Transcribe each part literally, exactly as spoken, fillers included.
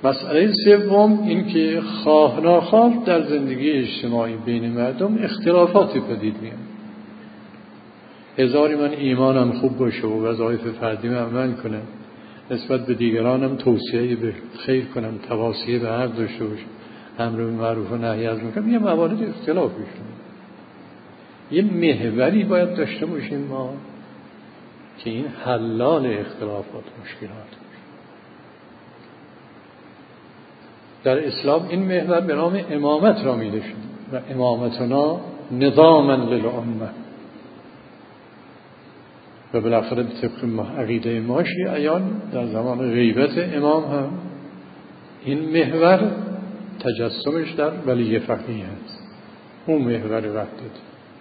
مسئله سوم این که خواه ناخواه در زندگی اجتماعی بین مردم اختلافاتی پدید میاد. هزاری من ایمانم خوب باشه و وظایف فردیم عمل کنم، نسبت به دیگرانم توصیه به خیر کنم، تواصیه به حق داشته باشم، امر به معروف و نهی از منکر، یه موارد اختلاف میشه. یه محوری باید داشته باشیم ما که این حلال اختلافات مشکلات. در اسلام این محور به نام امامت را میده شد و امامتنا نظاما للامه، و بالاخره طبق عقیده ما شیعیان در زمان غیبت امام هم این محور تجسمش در ولی فقیه هست. اون محور وحدت.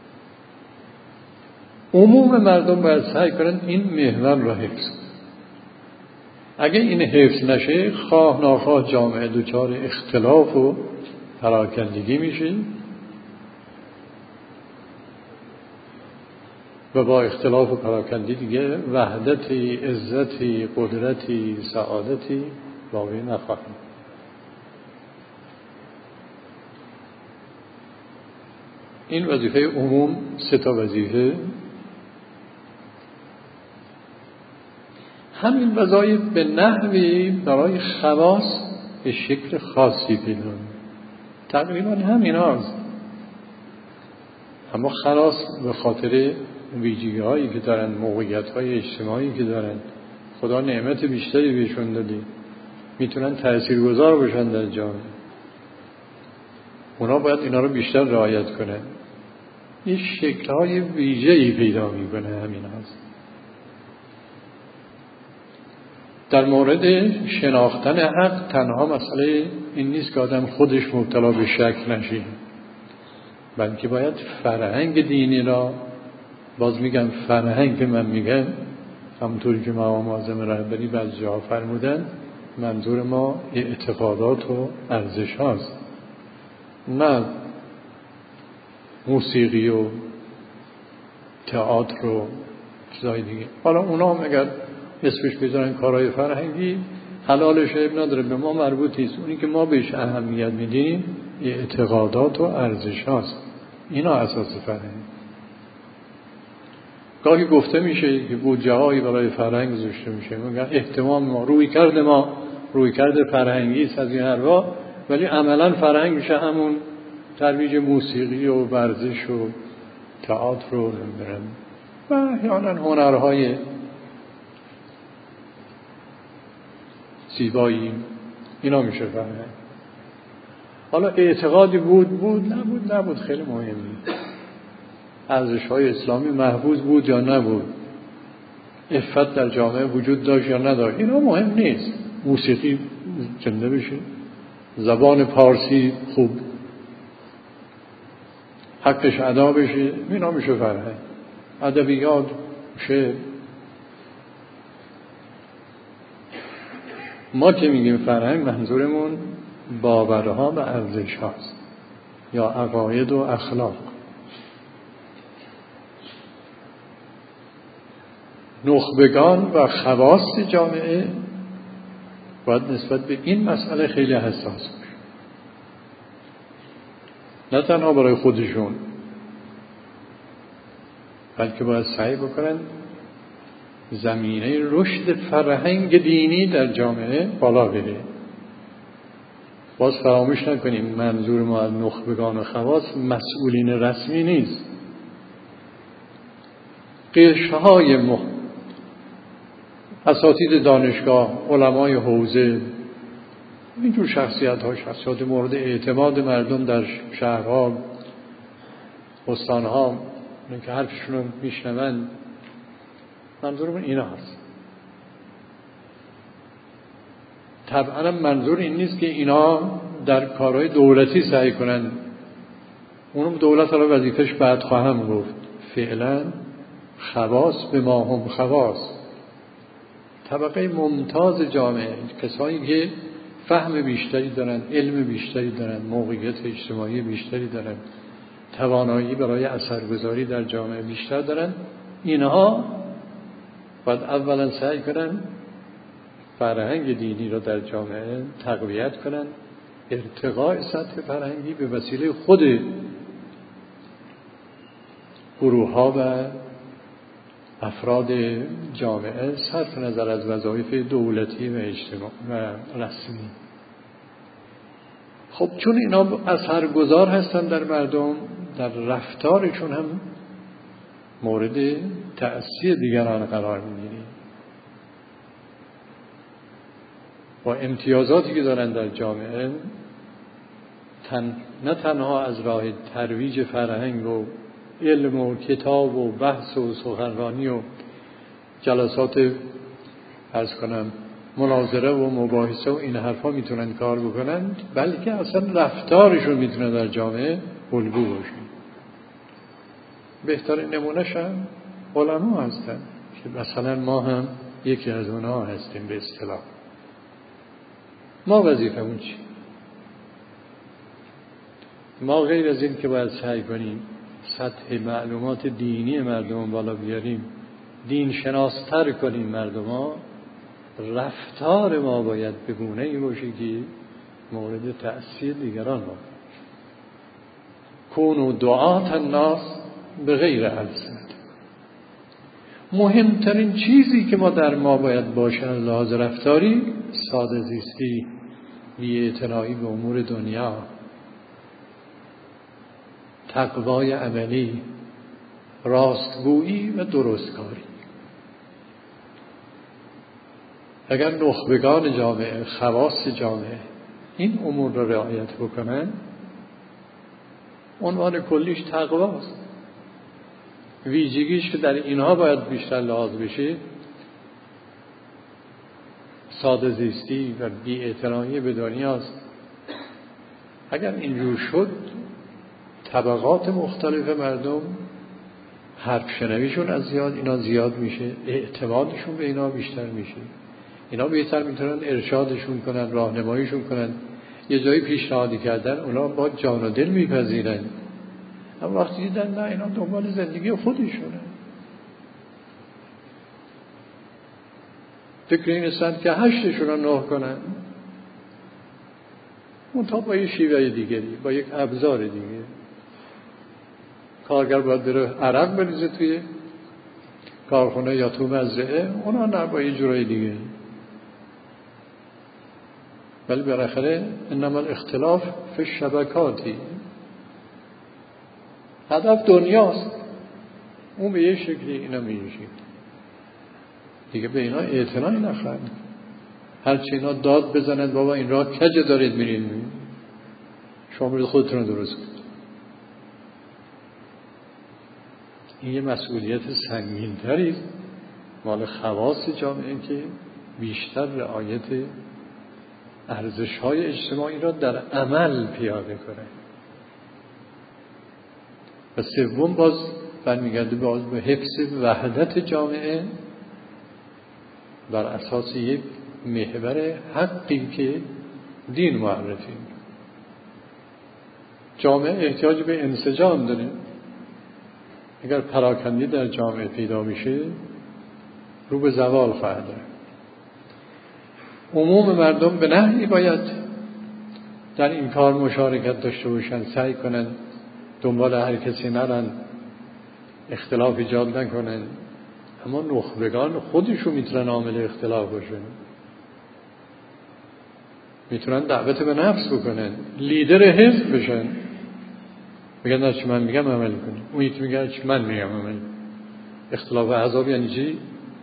عموم مردم باید سعی کنن این محور را حفظ کنن. اگه این حفظ نشه خواه ناخواه جامعه دچار اختلاف و پراکندگی میشه و با اختلاف و پراکندگی دیگه وحدتی، عزتی، قدرتی، سعادتی باقی نخواهد. این وظیفه عموم سه تا وظیفه. همین وظایف به نحوی برای خواص به شکل خاصی پیدا تقریبا همین هاست، اما خلاص به خاطر ویژگی هایی که دارن، موقعیت های اجتماعی که دارن، خدا نعمت بیشتری بهشون داده، میتونن تاثیرگذار باشن در جامعه. اونا باید اینا رو بیشتر رعایت کنن. این شکل های ویژه‌ای پیدا میکنه. همین هست. در مورد شناختن حق تنها مسئله این نیست که آدم خودش مبتلا به شک نشه، بلکه باید فرهنگ دینی را، باز میگم فرهنگ که من میگم همونطوری که مقام معظم رهبری بعضی جاها فرمودن، منظور ما اعتقادات و ارزش هاست، نه موسیقی و تئاتر و چیزای دیگه. حالا اونا هم اگر اسمش بذارن کارهای فرهنگی، حلالش عیب نداره، به ما مربوط نیست. اونی که ما بهش اهمیت میدیم اعتقادات و ارزش هاست. اینا اساس فرهنگ. گاهی گفته میشه که بودجه هایی برای فرهنگ گذاشته میشه، میگن اهتمام ما، روی کرده ما روی کرده فرهنگی است از این حرفا، ولی عملا فرهنگ میشه همون ترویج موسیقی و ورزش و تئاتر و نمیدونم و احیانا هنرهای زیبایی. اینا میشه فرهنگ. حالا اعتقادی بود بود نبود نبود خیلی مهمه. ارزش‌های اسلامی محفوظ بود یا نبود، عفت در جامعه وجود داشت یا نداشت، اینا مهم نیست. موسیقی زنده بشه، زبان پارسی خوب حقش ادا بشه، اینا میشه فرهنگ. ادبیات، شعر. ما که میگیم فرهنگ منظورمون باورها و ارزش هاست یا عقاید و اخلاق. نخبگان و خواص جامعه باید نسبت به این مسئله خیلی حساس باشن، نه تنها برای خودشون، بلکه باید سعی بکنن زمینه رشد فرهنگ دینی در جامعه بالا بره. باز فراموش نکنیم منظور ما از نخبگان و خواص مسئولین رسمی نیست. قشرهای مخ اساتید دانشگاه، علمای حوزه، اینجور شخصیت ها، شخصیت مورد اعتماد مردم در شهرها، استانها، اینه که حرفشون رو میشنون. منظورم اینا هست. طبعا منظور این نیست که اینا در کارهای دولتی سعی کنن. اونم دولت حالا وظیفش بعد خواهم گفت. فعلا خواص به ما هم خواص، طبقه ممتاز جامعه، کسانی که فهم بیشتری دارن، علم بیشتری دارن، موقعیت اجتماعی بیشتری دارن، توانایی برای اثرگذاری در جامعه بیشتر دارن، اینها باید اولا سعی کنن فرهنگ دینی را در جامعه تقویت کنند، ارتقاء سطح فرهنگی به وسیله خود گروه ها و افراد جامعه صرف نظر از وظایف دولتی و اجتماعی و رسمی. خب چون اینا اثرگذار هستن در مردم، در رفتارشون هم مورد تأثیر دیگران قرار می‌گیرن. با امتیازاتی که دارن در جامعه، تن نه تنها از راه ترویج فرهنگ و علم و کتاب و بحث و سخنرانی و جلسات عرض کنم مناظره و مباحثه و این حرفا میتونن کار بکنن، بلکه اصلا رفتارشون میتونه در جامعه الگو باشه. بهترین نمونه‌ش هم علما هستن که مثلا ما هم یکی از اونها هستیم. به اصطلاح ما وظیفمون چی؟ ما غیر از این که باید سعی کنیم سطح معلومات دینی مردم بالا بیاریم، دین شناستر کنیم مردم ها، رفتار ما باید به گونه‌ای باشه که مورد تأثیر دیگران باشه. کونوا دعاة الناس بغیر السنت. مهمترین چیزی که ما در ما باید باشه از لحاظ رفتاری، ساده زیستی، بی‌اعتنایی به امور دنیا، تقوای عملی، راستگویی و درستکاری. اگر نخبگان جامعه، خواص جامعه این امور را رعایت بکنن، عنوان کلیش تقواست. ویژگیش که در اینها باید بیشتر لحاظ بشه، ساده زیستی و بی‌اعتنایی به دنیاست. اگر اینجور شد، طبقات مختلف مردم حرف شنویشون از زیاد اینا زیاد میشه، اعتمادشون به اینا بیشتر میشه، اینا بهتر میتونن ارشادشون کنن، راهنماییشون کنن. یه جایی پیشنهادی کردن اونا با جان و دل میپذیرن، اما وقتی دیدن نه اینا دنبال زندگی خودشونه، فکر این هستند که هشتشون رو نه کنن، منتها با یه شیوه دیگری، با یک ابزار دیگه. کارگر باید بره عرق بریزه توی کارخونه یا تو مزرعه، اونا نه، با یه جورای دیگه. ولی بالاخره انما الاختلاف فی الشبکاتی، هدف دنیاست، اون به یه شکلی اینا میشه دیگه. به اینا اعتنایی نخواهند، هرچی اینا داد بزنند بابا این راه کجه دارید میرین، شما برید خودتون رو درست کنید. این یه مسئولیت سنگین‌تری مال خواص جامعه که بیشتر رعایت ارزش‌های اجتماعی را در عمل پیاده کنه. و سوم باز برمیگرده باز به حفظ وحدت جامعه بر اساس یک محور حقی که دین معرفی. جامعه احتیاج به انسجام داره. اگر پراکندگی در جامعه پیدا میشه، رو به زوال خواهد رفت. عموم مردم به نحوی باید در این کار مشارکت داشته باشن، سعی کنن دنبال هر کسی نرن، اختلاف ایجاد نکنن، اما نخبگان خودشون میتونن عامل اختلاف باشن، میتونن دعوت به نفس بکنن، لیدر حزب بشن، میگن هرچی من میگم عمل کنیم، اون یکی میگه هرچی من میگم عمل کنیم. اختلاف احزاب یعنی چی؟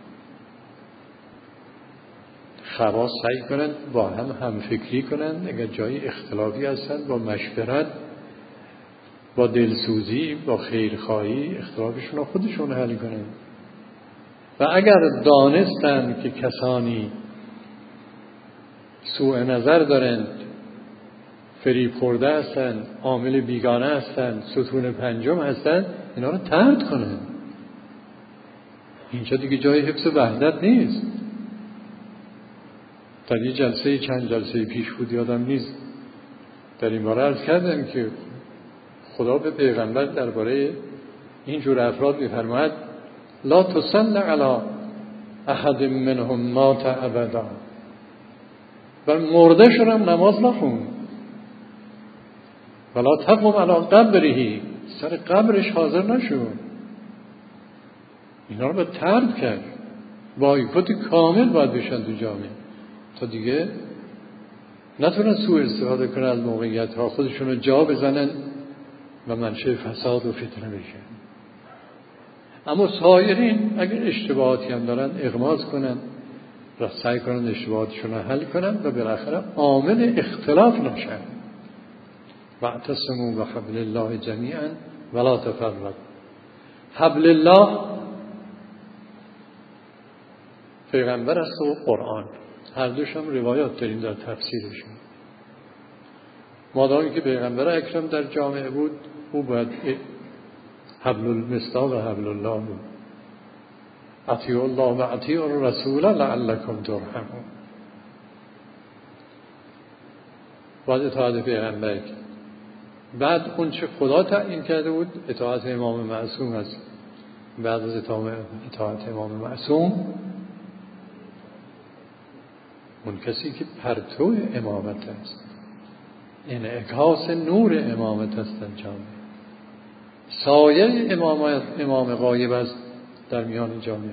خواص سعی کنن با هم همفکری کنن، اگر جایی اختلافی هستن با مشورت، با دلسوزی، با خیرخواهی اختلافشون رو خودشون حل کنن. و اگر دانستن که کسانی سوء نظر دارند، فریب خورده هستند، عامل بیگانه هستند، ستون پنجم هستند، اینا رو طرد کنن. اینجا دیگه جای حفظ وحدت نیست. در یه جلسه چند جلسه پیش بود یادم نیست، در این باره عرض کردم که خدا به پیغمبر درباره این جور افراد می‌فرماید لا تصل علی احد منهم مات ابدا. و مرده شدم نماز نخون. ولا تقم علی قبره، سر قبرش حاضر نشو. اینا رو باید طرد کرد، بایکوت کامل باید بشن تو جامعه تا دیگه نتونن سوء استفاده کنن از موقعیت ها، خودشون رو جا بزنن و منشأ فساد و فتنه بشن. اما سایرین اگر اشتباهاتی هم دارن اغماض کنن و سعی کنن اشتباهاتشون رو حل کنن و بالاخره عامل اختلاف نشن. واعتصموا بحبل الله جمیعا ولا تفرقوا. حبل الله پیغمبر است و قرآن، هر دوش هم روایات داریم در تفسیرشون. مادامی که پیغمبر اکرم در جامعه بود، او باید حبل المصداق و حبل الله بود. اطیعوا الله و اطیعوا الرسول لعلکم ترحمون. باید اطاعت پیغمبر کرد. بعد اون چه خدا تعیین کرده بود اطاعت امام معصوم است. بعد از اطاعت امام معصوم اون کسی که پرتو امامت است، انعکاس نور امامت است در جامعه، سایه امام امام غایب است در میان جامعه.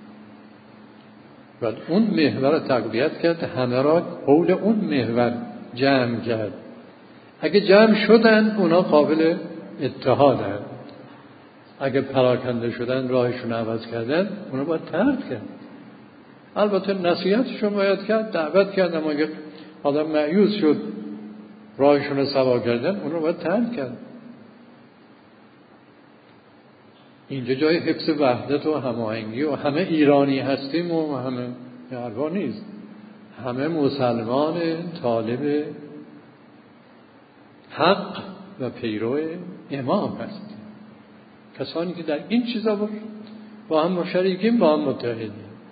و اون محور را تقویت کرد، همه را حول اون محور جمع کرد. اگه جمع شدن اونا قابل اتحادن، اگه پراکنده شدن راهشون عوض کردن اونا باید ترد کرد. البته نصیحتشون باید کرد، دعوت کرد، اما اگه آدم مایوس شد راهشون رو سوا کردن اونا باید ترد کرد. اینجا جای حفظ وحدت و هماهنگی و همه ایرانی هستیم و همه حرفا نیست. همه مسلمان طالب حق و پیرو امام هستیم. کسانی که در این چیزا با هم مشارکیم، با هم متحدیم.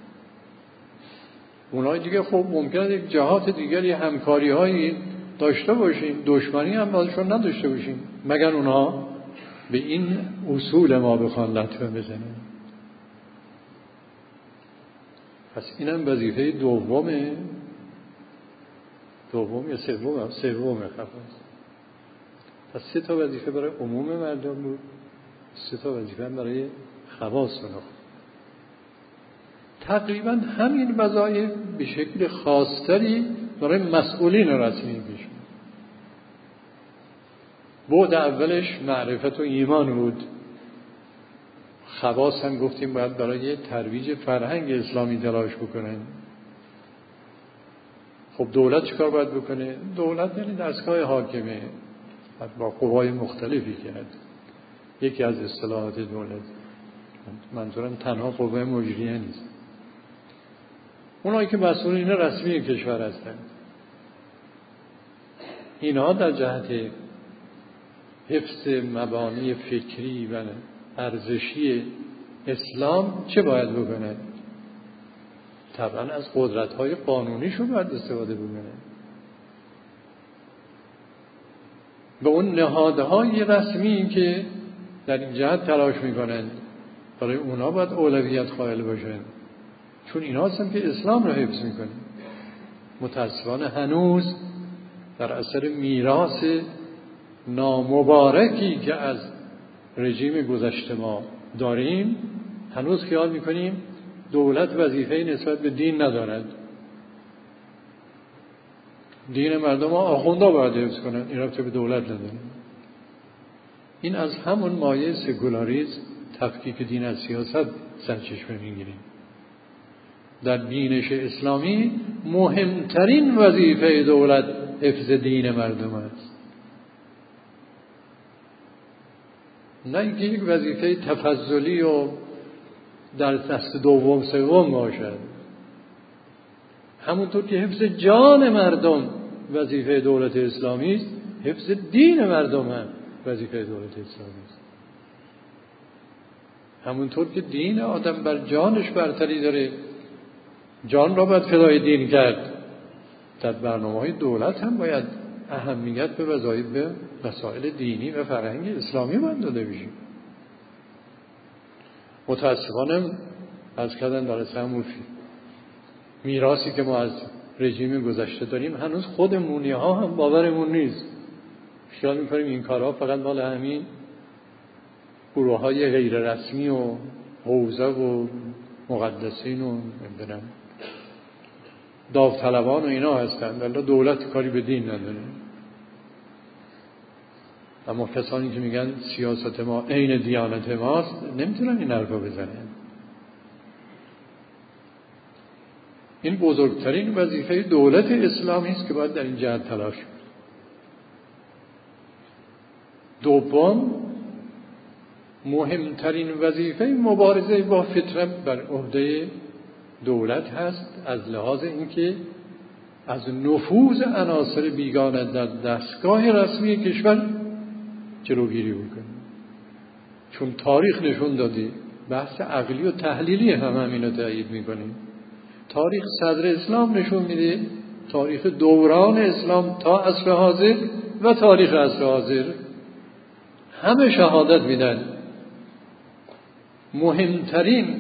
اونای دیگه خب ممکنه یک جهات دیگری همکاری هایی داشته باشیم، دشمنی هم بازشون نداشته باشیم، مگر اونها به این اصول ما بخوان لطمه بزنن. پس اینم وظیفه دومه دوم یا سوم سوم خفاست. پس سه تا وظیفه برای عموم مردم بود، سه تا وظیفه برای خواص و نخواص. تقریبا همین وظایف به شکل خاصتری برای مسئولین رسمی پیش بود. بعد اولش معرفت و ایمان بود. خواص هم گفتیم باید برای ترویج فرهنگ اسلامی تلاش بکنن. خب دولت چیکار باید بکنه؟ دولت یعنی دستگاه حاکمه با قوای مختلفی کرد. یکی از اصطلاحات دولت، منظورم تنها قوه مجریه نیست، اونایی که مسئولین رسمی کشور هستند، اینها در جهت حفظ مبانی فکری و ارزشی اسلام چه باید بکنند؟ طبعا از قدرت‌های قانونیشون باید استفاده بکنند. به اون نهادهای رسمی که در این جهت تلاش میکنند برای اونا باید اولویت قائل باشن، چون اینا هستن که اسلام رو حفظ میکنن. متاسفانه هنوز در اثر میراث نامبارکی که از رژیم گذشته ما داریم هنوز خیال میکنیم دولت وظیفه نسبت به دین ندارد. دین مردم ها آخونده باید حفظ کنن، این رابطه به دولت نداره. این از همون مایه سکولاریسم، تفکیک دین از سیاست سرچشمه میگیریم. در بینش اسلامی مهمترین وظیفه دولت حفظ دین مردم است، نه اینکه یک وظیفه تفضلی و در دست دوم سوم باشد. همونطور که حفظ جان مردم وظیفه دولت اسلامی است، حفظ دین مردم هم وظیفه دولت اسلامی است. همونطور که دین آدم بر جانش برتری داره، جان را باید فدای دین کرد، در برنامه‌های دولت هم باید اهمیت به وظایف به مسائل دینی و فرهنگ اسلامی باید داده بشه. متاسفانه از کردن در همون میراثی که ما از رژیم گذشته داریم هنوز خودمونی ها هم باورمون نیست. خیال میکنیم این کارها فقط مال همین گروه های غیر رسمی و حوزه و مقدسین و نمیدونم داوطلبان و اینا هستند. الله دولت کاری به دین نداره. اما کسانی که میگن سیاست ما عین دیانت ماست نمیتونن این حرفا بزنن. این بزرگترین وظیفه دولت اسلامی است که باید در این جهت تلاش کنه. دوم، مهمترین وظیفه مبارزه با فتنه بر عهده دولت هست، از لحاظ اینکه از نفوذ عناصر بیگانه در دستگاه رسمی کشور جلوگیری بکنه. چون تاریخ نشون داده، بحث عقلی و تحلیلی هم همینو تایید میکنه. تاریخ صدر اسلام نشون میده، تاریخ دوران اسلام تا عصر حاضر و تاریخ عصر حاضر همه شهادت میدن مهمترین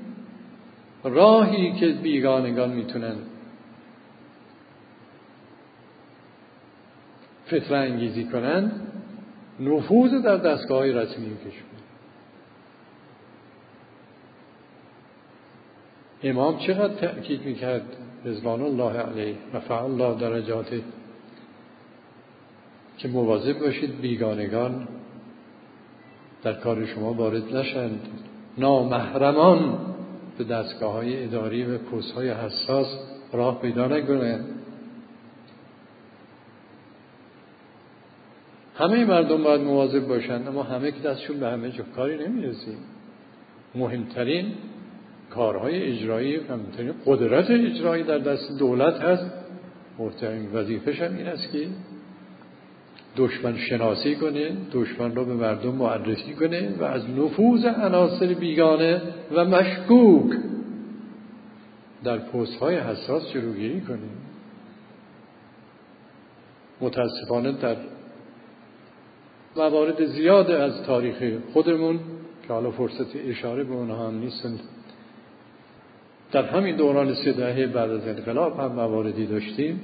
راهی که بیگانگان میتونن فتنه انگیزی کنن نفوذ در دستگاه رسمی کشور. امام چقدر تأکید میکرد رضوان الله علیه رفع الله درجاته که مواظب باشید بیگانگان در کار شما وارد نشند، نامحرمان به دستگاه‌های اداری و پست‌های حساس راه پیدا نکنند. همه مردم باید مواظب باشند، اما همه که دستشون به همه جا کاری نمیرسه. مهمترین کارهای اجرایی، مهمترین قدرت اجرایی در دست دولت هست. مهمترین وظیفه‌ش هم این است که دشمن شناسی کنه، دشمن رو به مردم معرفی کنه و از نفوذ عناصر بیگانه و مشکوک در پست‌های حساس جلوگیری کنه. متاسفانه در موارد زیاد از تاریخ خودمون که حالا فرصت اشاره به اونها هم نیستند، در همین دوران سه دهه بعد از انقلاب هم مواردی داشتیم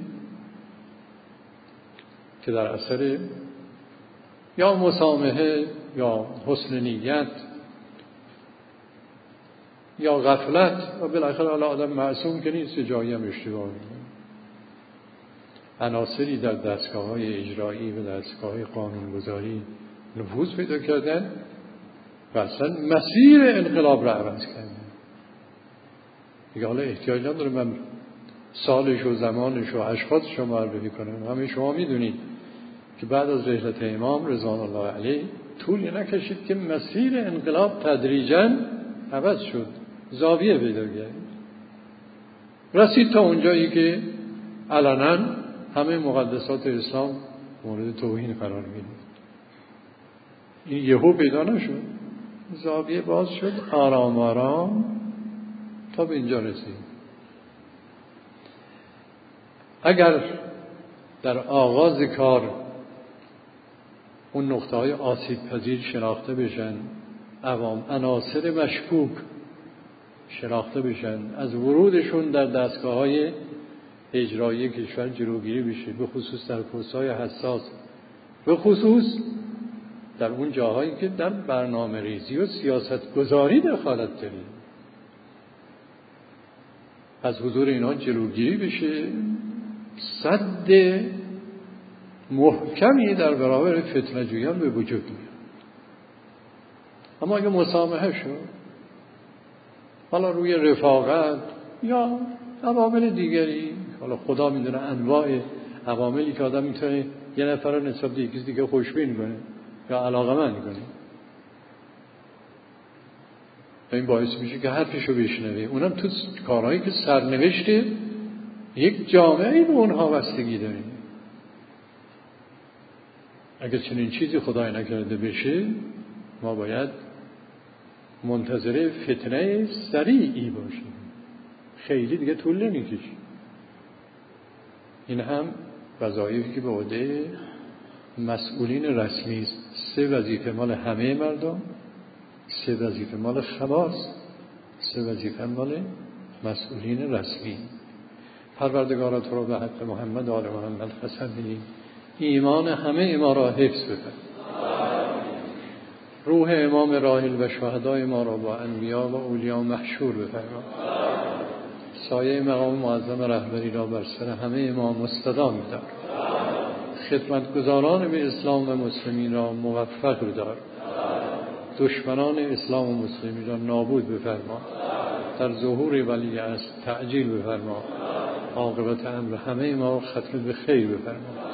که در اثر یا مسامحه یا حسن نیت یا غفلت و بالاخره حالا آدم معصوم که نیست، جایی هم اشتباه میکنه، عناصری در دستگاه‌های اجرایی و دستگاه‌های قانونگذاری نفوذ پیدا کردن و اصلا مسیر انقلاب را عوض کردن. دیگه حالا احتیاج نداره من سالش و زمانش و اشخاصش رو معرفی کنم. همه شما میدونید که بعد از رحلت امام رضوان الله علیه طولی نکشید که مسیر انقلاب تدریجاً عوض شد، زاویه پیدا کرد، رسید تا اونجایی که علنا همه مقدسات اسلام مورد توهین قرار گرفت. این یهو پیدا نشد، زاویه باز شد، آرام آرام تا به اینجا رسید. اگر در آغاز کار اون نقطه‌های آسیب پذیر شناخته بشن، عوام عناصر مشکوک شناخته بشن، از ورودشون در دستگاه‌های اجرایی کشور جلوگیری بشه، به خصوص در پست‌های حساس، به خصوص در اون جاهایی که در برنامه ریزی و سیاست گذاری دخالت داره، از حضور اینا جلوگیری بشه، سد محکمی در برابر فتنه جویان به وجود میاد. اما اگه مسامحه شد، حالا روی رفاقت یا عوامل دیگری، حالا خدا میدونه انواع عواملی که آدم میتونه یه نفر رو نسبت به یکی دیگه خوشبین کنه یا علاقه‌مند کنه، این باعث میشه که حرفشو بشنوه. اونم تو کارهایی که سرنوشته یک جامعه به اونها بستگی داره. اگر چنین چیزی خدای نکرده بشه، ما باید منتظر فتنه سریعی باشیم، خیلی دیگه طول نمیکشه. این هم وظایفی که به عهده مسئولین رسمی است. سه وظیفه مال همه مردم، سه وظیفه مال خواص، سه وظیفه مال مسئولین رسمی. پروردگارا تو رو به حق محمد و آل محمد قسم می‌دیم ایمان همه ما را حفظ بفرما. روح امام راحل و شهدای ما را با انبیا و اولیا محشور بفرما. سایه مقام معظم رهبری را بر سر همه ما مستدام بدار. خدمتگزاران به اسلام و مسلمین را موفق بدار. دشمنان اسلام و مسلمین را نابود بفرما. در ظهور ولی است تعجیل بفرما. عاقبت امر همه ما ختم به خیر بفرما.